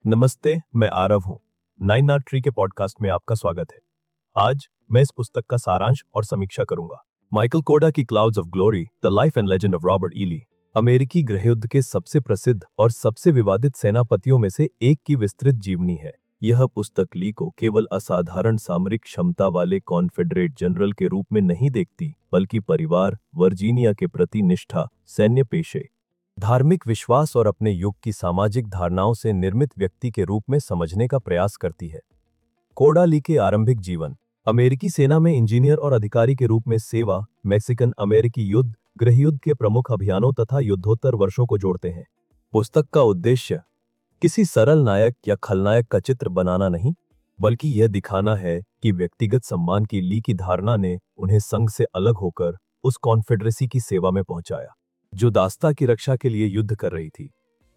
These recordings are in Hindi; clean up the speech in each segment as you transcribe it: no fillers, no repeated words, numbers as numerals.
नमस्ते, मैं आरव हूँ। नाइन आर्ट ट्री के पॉडकास्ट में आपका स्वागत है। आज मैं इस पुस्तक का सारांश और समीक्षा करूंगा। माइकल कोडा की clouds of glory, the life and legend of Robert E Lee, अमेरिकी गृहयुद्ध के सबसे प्रसिद्ध और सबसे विवादित सेनापतियों में से एक की विस्तृत जीवनी है। यह पुस्तक ली को केवल असाधारण सामरिक क्षमता वाले कॉन्फेडरेट जनरल के रूप में नहीं देखती, बल्कि परिवार, वर्जीनिया के प्रति निष्ठा, सैन्य पेशे, धार्मिक विश्वास और अपने युग की सामाजिक धारणाओं से निर्मित व्यक्ति के रूप में समझने का प्रयास करती है। कोडा ली के आरंभिक जीवन, अमेरिकी सेना में इंजीनियर और अधिकारी के रूप में सेवा, मैक्सिकन अमेरिकी युद्ध, गृहयुद्ध के प्रमुख अभियानों तथा युद्धोत्तर वर्षों को जोड़ते हैं। पुस्तक का उद्देश्य किसी सरल नायक या खलनायक का चित्र बनाना नहीं, बल्कि यह दिखाना है कि व्यक्तिगत सम्मान की ली की धारणा ने उन्हें संघ से अलग होकर उस कॉन्फेडरेसी की सेवा में पहुंचाया जो दास्ता की रक्षा के लिए युद्ध कर रही थी।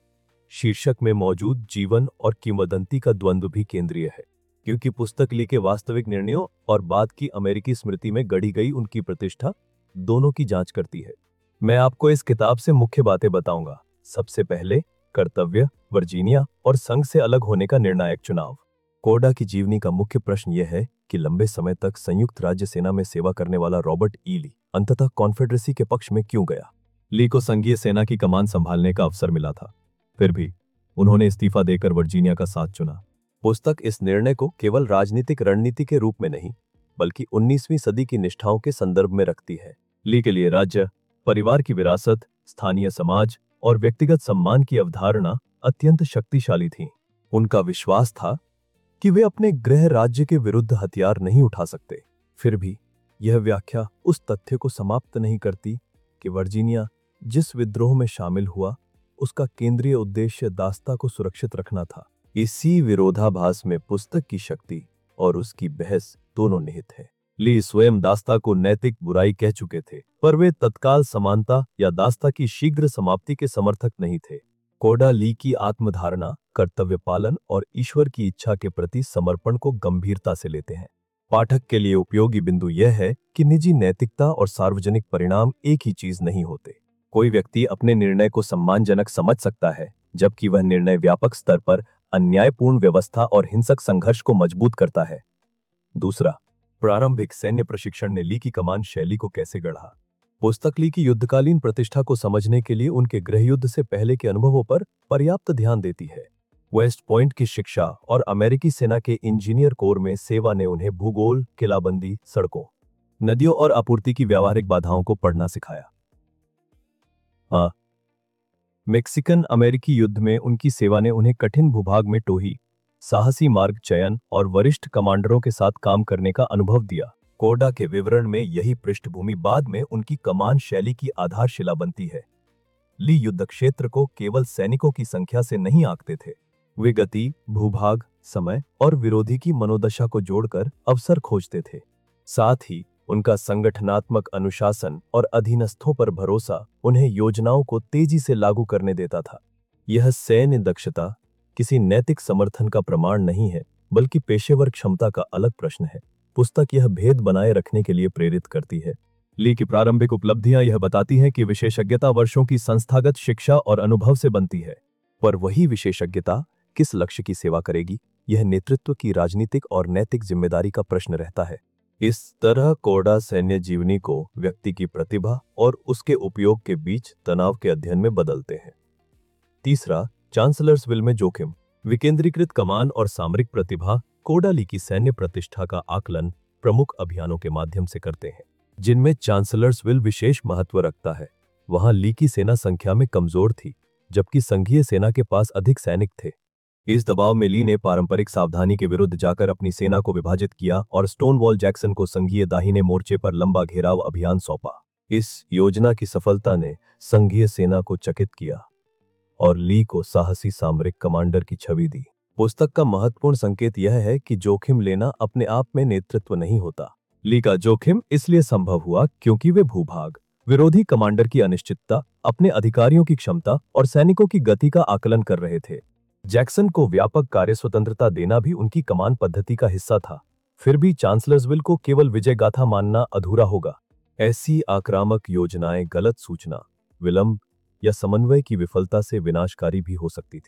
शीर्षक में मौजूद जीवन और किंवदंती का द्वंद्व भी केंद्रीय है, क्योंकि पुस्तक ली के वास्तविक निर्णयों और बाद की अमेरिकी स्मृति में गढ़ी गई उनकी प्रतिष्ठा दोनों की जांच करती है। मैं आपको इस किताब से मुख्य बातें बताऊंगा। सबसे पहले, कर्तव्य, वर्जीनिया और संघ से अलग होने का निर्णायक चुनाव। कोडा की जीवनी का मुख्य प्रश्न यह है कि लंबे समय तक संयुक्त राज्य सेना में सेवा करने वाला रॉबर्ट ई ली अंततः कॉन्फेडरेसी के पक्ष में क्यों गया। ली को संघीय सेना की कमान संभालने का अवसर मिला था, फिर भी उन्होंने इस्तीफा देकर वर्जीनिया का साथ चुना। पुस्तक इस निर्णय को केवल राजनीतिक रणनीति के रूप में नहीं, बल्कि 19वीं सदी की निष्ठाओं के संदर्भ में रखती है। ली के लिए राज्य, परिवार की विरासत, स्थानीय समाज और व्यक्तिगत सम्मान की अवधारणा अत्यंत शक्तिशाली थी। उनका विश्वास था कि वे अपने गृह राज्य के विरुद्ध हथियार नहीं उठा सकते। फिर भी यह व्याख्या उस तथ्य को समाप्त नहीं करती कि वर्जीनिया जिस विद्रोह में शामिल हुआ, उसका केंद्रीय उद्देश्य दास्ता को सुरक्षित रखना था। इसी विरोधाभास में पुस्तक की शक्ति और उसकी बहस दोनों निहित है। ली स्वयं दास्ता को नैतिक बुराई कह चुके थे, पर वे तत्काल समानता या दास्ता की शीघ्र समाप्ति के समर्थक नहीं थे। कोडा ली की आत्मधारणा, कर्तव्य पालन और ईश्वर की इच्छा के प्रति समर्पण को गंभीरता से लेते हैं। पाठक के लिए उपयोगी बिंदु यह है कि निजी नैतिकता और सार्वजनिक परिणाम एक ही चीज नहीं होते। कोई व्यक्ति अपने निर्णय को सम्मानजनक समझ सकता है, जबकि वह निर्णय व्यापक स्तर पर अन्यायपूर्ण व्यवस्था और हिंसक संघर्ष को मजबूत करता है। दूसरा, प्रारंभिक सैन्य प्रशिक्षण ने ली की कमान शैली को कैसे गढ़ा। पुस्तक ली की युद्धकालीन प्रतिष्ठा को समझने के लिए उनके गृहयुद्ध से पहले के अनुभवों पर पर्याप्त ध्यान देती है। वेस्ट पॉइंट की शिक्षा और अमेरिकी सेना के इंजीनियर कोर में सेवा ने उन्हें भूगोल, किलाबंदी, सड़कों, नदियों और आपूर्ति की व्यावहारिक बाधाओं को पढ़ना सिखाया। मैक्सिकन अमेरिकी युद्ध में उनकी सेवा ने उन्हें कठिन भूभाग में टोही, साहसी मार्ग चयन और वरिष्ठ कमांडरों के साथ काम करने का अनुभव दिया। कोडा के विवरण में यही पृष्ठभूमि बाद में उनकी कमान शैली की आधारशिला बनती है। ली युद्ध क्षेत्र को केवल सैनिकों की संख्या से नहीं आंकते थे, वे गति, भूभाग, समय और विरोधी की मनोदशा को जोड़कर अवसर खोजते थे। साथ ही उनका संगठनात्मक अनुशासन और अधीनस्थों पर भरोसा उन्हें योजनाओं को तेजी से लागू करने देता था। यह सैन्य दक्षता किसी नैतिक समर्थन का प्रमाण नहीं है, बल्कि पेशेवर क्षमता का अलग प्रश्न है। पुस्तक यह भेद बनाए रखने के लिए प्रेरित करती है। ली की प्रारंभिक उपलब्धियां यह बताती हैं कि विशेषज्ञता वर्षों की संस्थागत शिक्षा और अनुभव से बनती है, पर वही विशेषज्ञता किस लक्ष्य की सेवा करेगी, यह नेतृत्व की राजनीतिक और नैतिक जिम्मेदारी का प्रश्न रहता है। इस तरह कोडा सैन्य जीवनी को व्यक्ति की प्रतिभा और उसके उपयोग के बीच तनाव के अध्ययन में बदलते हैं। तीसरा, चांसलर्सविल में जोखिम, विकेंद्रीकृत कमान और सामरिक प्रतिभा कोडा ली की सैन्य प्रतिष्ठा का आकलन प्रमुख अभियानों के माध्यम से करते हैं, जिनमें चांसलर्सविल विशेष महत्व रखता है। वहां ली की सेना संख्या में कमजोर थी, जबकि संघीय सेना के पास अधिक सैनिक थे। इस दबाव में ली ने पारंपरिक सावधानी के विरुद्ध जाकर अपनी सेना को विभाजित किया और स्टोनवॉल जैक्सन को संघीय दाहिने मोर्चे पर लंबा घेराव अभियान सौंपा। इस योजना की सफलता ने संघीय सेना को चकित किया और ली को साहसी सामरिक कमांडर की छवि दी। पुस्तक का महत्वपूर्ण संकेत यह है कि जोखिम लेना अपने आप में नेतृत्व नहीं होता। ली का जोखिम इसलिए संभव हुआ क्योंकि वे भूभाग, विरोधी कमांडर की अनिश्चितता, अपने अधिकारियों की क्षमता और सैनिकों की गति का आकलन कर रहे थे। जैक्सन को व्यापक कार्य स्वतंत्रता देना भी उनकी कमान पद्धति का हिस्सा था। फिर भी चांसलर्सविल को केवल विजय गाथा मानना अधूरा होगा। ऐसी आक्रामक योजनाएं गलत सूचना, विलंब या समन्वय की विफलता से विनाशकारी भी हो सकती थी।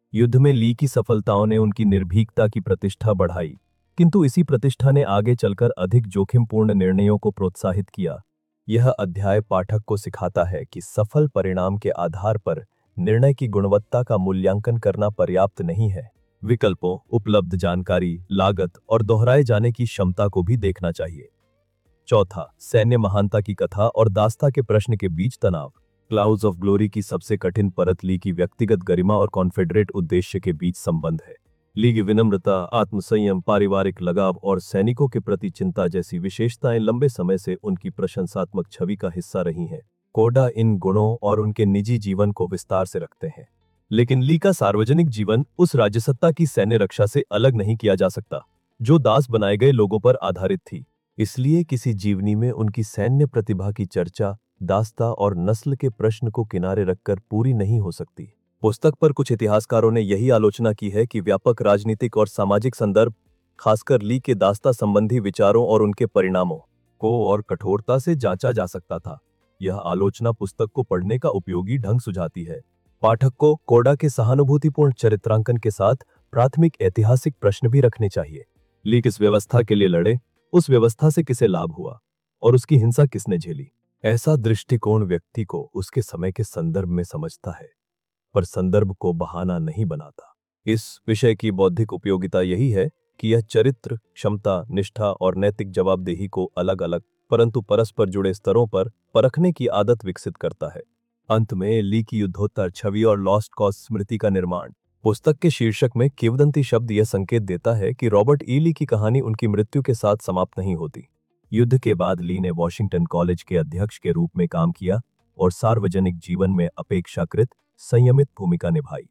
युद्ध में ली की सफलताओं ने उनकी निर्भीकता की प्रतिष्ठा बढ़ाई, किंतु इसी प्रतिष्ठा ने आगे चलकर अधिक जोखिमपूर्ण निर्णयों को प्रोत्साहित किया। यह अध्याय पाठक को सिखाता है कि सफल परिणाम के आधार पर निर्णय की गुणवत्ता का मूल्यांकन करना पर्याप्त नहीं है। विकल्पों, उपलब्ध जानकारी, लागत और दोहराए जाने की क्षमता को भी देखना चाहिए। चौथा, सैन्य महानता की कथा और दास्ता के प्रश्न के बीच तनाव। क्लाउड्स ऑफ ग्लोरी की सबसे कठिन परत ली की व्यक्तिगत गरिमा और कॉन्फेडरेट उद्देश्य के बीच संबंध है। ली की विनम्रता, आत्मसंयम, पारिवारिक लगाव और सैनिकों के प्रति चिंता जैसी विशेषताएं लंबे समय से उनकी प्रशंसात्मक छवि का हिस्सा रही हैं। कोडा इन गुणों और उनके निजी जीवन को विस्तार से रखते हैं, लेकिन ली का सार्वजनिक जीवन उस राज्यसत्ता की सैन्य रक्षा से अलग नहीं किया जा सकता, जो दास बनाए गए लोगों पर आधारित थी। इसलिए किसी जीवनी में उनकी सैन्य प्रतिभा की चर्चा दास्ता और नस्ल के प्रश्न को किनारे रखकर पूरी नहीं हो सकती। पुस्तक पर कुछ इतिहासकारों ने यही आलोचना की है कि व्यापक राजनीतिक और सामाजिक संदर्भ, खासकर ली के दास्ता संबंधी विचारों और उनके परिणामों को और कठोरता से जांचा जा सकता था। यह आलोचना पुस्तक को पढ़ने का उपयोगी ढंग सुझाती है। पाठक को कोडा के सहानुभूतिपूर्ण चरित्रांकन के साथ प्राथमिक ऐतिहासिक प्रश्न भी रखने चाहिए। ली किस व्यवस्था के लिए लड़े, उस व्यवस्था से किसे लाभ हुआ और उसकी हिंसा किसने झेली। ऐसा दृष्टिकोण व्यक्ति को उसके समय के संदर्भ में समझता है, पर संदर्भ को बहाना नहीं बनाता। इस विषय की बौद्धिक उपयोगिता यही है कि यह चरित्र, क्षमता, निष्ठा और नैतिक जवाबदेही को अलग अलग परंतु परस्पर जुड़े स्तरों पर परखने की आदत विकसित करता है। अंत में ली की युद्धोत्तर छवि और लॉस्ट कॉज स्मृति का निर्माण। पुस्तक के शीर्षक में किंवदंती शब्द यह संकेत देता है कि रॉबर्ट ई ली की कहानी उनकी मृत्यु के साथ समाप्त नहीं होती। युद्ध के बाद ली ने वॉशिंगटन कॉलेज के अध्यक्ष के रूप में काम किया और सार्वजनिक जीवन में अपेक्षाकृत संयमित भूमिका निभाई।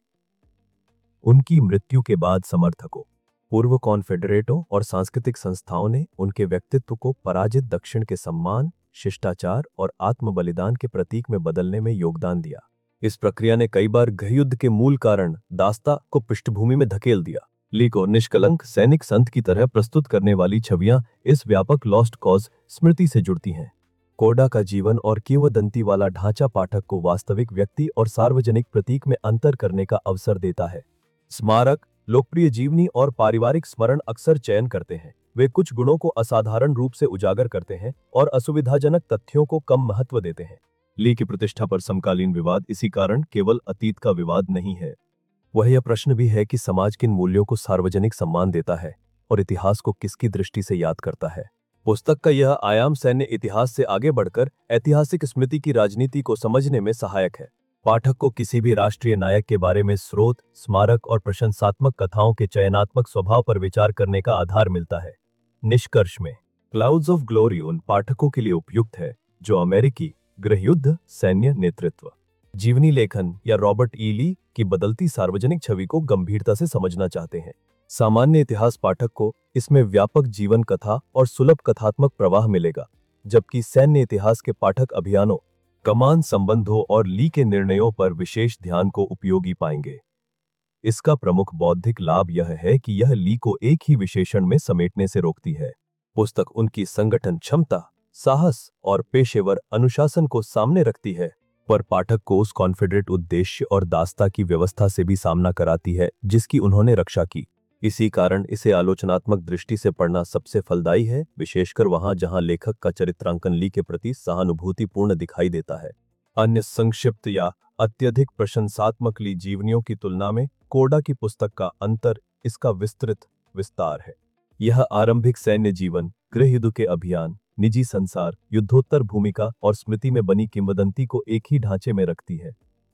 उनकी मृत्यु के बाद समर्थकों, पूर्व कॉन्फेडरेटों और सांस्कृतिक संस्थाओं ने उनके व्यक्तित्व को पराजित दक्षिण के सम्मान, शिष्टाचार और आत्म बलिदान के प्रतीक में बदलने में योगदान दिया। इस प्रक्रिया ने कई बार गृहयुद्ध के मूल कारण दास्ता को पृष्ठभूमि में धकेल दिया। ली को निष्कलंक सैनिक संत की तरह प्रस्तुत करने वाली छवियां इस व्यापक लॉस्ट कॉज स्मृति से जुड़ती हैं। कोडा का जीवन और किंवदंती वाला ढांचा पाठक को वास्तविक व्यक्ति और सार्वजनिक प्रतीक में अंतर करने का अवसर देता है। स्मारक, लोकप्रिय जीवनी और पारिवारिक स्मरण अक्सर चयन करते हैं। वे कुछ गुणों को असाधारण रूप से उजागर करते हैं और असुविधाजनक तथ्यों को कम महत्व देते हैं। ली की प्रतिष्ठा पर समकालीन विवाद इसी कारण केवल अतीत का विवाद नहीं है, वह यह प्रश्न भी है कि समाज किन मूल्यों को सार्वजनिक सम्मान देता है और इतिहास को किसकी दृष्टि से याद करता है। पुस्तक का यह आयाम सैन्य इतिहास से आगे बढ़कर ऐतिहासिक स्मृति की राजनीति को समझने में सहायक है। पाठक को किसी भी राष्ट्रीय नायक के बारे में स्रोत, स्मारक और प्रशंसात्मक कथाओं के चयनात्मक स्वभाव पर विचार करने का आधार मिलता है। निष्कर्ष में, क्लाउड्स ऑफ ग्लोरी उन पाठकों के लिए उपयुक्त है जो अमेरिकी गृहयुद्ध, सैन्य नेतृत्व, जीवनी लेखन या रॉबर्ट ई ली की बदलती सार्वजनिक छवि को गंभीरता से समझना चाहते हैं। सामान्य इतिहास पाठक को इसमें व्यापक जीवन कथा और सुलभ कथात्मक प्रवाह मिलेगा, जबकि सैन्य इतिहास के पाठक अभियानों, कमान संबंधों और ली के निर्णयों पर विशेष ध्यान को उपयोगी पाएंगे। इसका प्रमुख बौद्धिक लाभ यह है कि यह ली को एक ही विशेषण में समेटने से रोकती है। पुस्तक उनकी संगठन क्षमता, साहस और पेशेवर अनुशासन को सामने रखती है, पर पाठक को उस कॉन्फेडरेट उद्देश्य और दास्ता की व्यवस्था से भी सामना कराती है जिसकी उन्होंने रक्षा की। इसी कारण इसे आलोचनात्मक दृष्टि से पढ़ना सबसे फलदायी है, विशेषकर वहां जहां लेखक का चरित्रांकन ली के प्रति सहानुभूतिपूर्ण दिखाई देता है। अन्य संक्षिप्त या अत्यधिक प्रशंसात्मक ली जीवनियों की तुलना में कोडा की पुस्तक का अंतर इसका विस्तृत विस्तार है। यह आरंभिक सैन्य जीवन, गृहयुद्ध के अभियान, निजी संसार, युद्धोत्तर भूमिका और स्मृति में बनी किंवदंती को एक ही ढांचे में रखती है।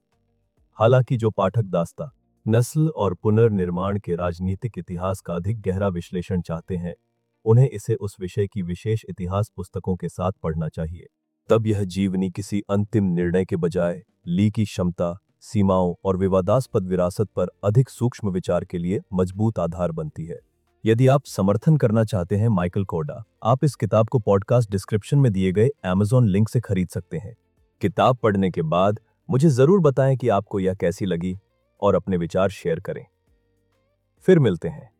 हालांकि जो पाठक दास्ता, नस्ल और पुनर्निर्माण के राजनीतिक इतिहास का अधिक गहरा विश्लेषण चाहते हैं, उन्हें इसे उस विषय की विशेष इतिहास पुस्तकों के साथ पढ़ना चाहिए। तब यह जीवनी किसी अंतिम निर्णय के बजाय ली की क्षमता, सीमाओं और विवादास्पद विरासत पर अधिक सूक्ष्म विचार के लिए मजबूत आधार बनती है। यदि आप समर्थन करना चाहते हैं माइकल कोडा, आप इस किताब को पॉडकास्ट डिस्क्रिप्शन में दिए गए Amazon लिंक से खरीद सकते हैं। किताब पढ़ने के बाद मुझे जरूर बताएं कि आपको यह कैसी लगी और अपने विचार शेयर करें। फिर मिलते हैं।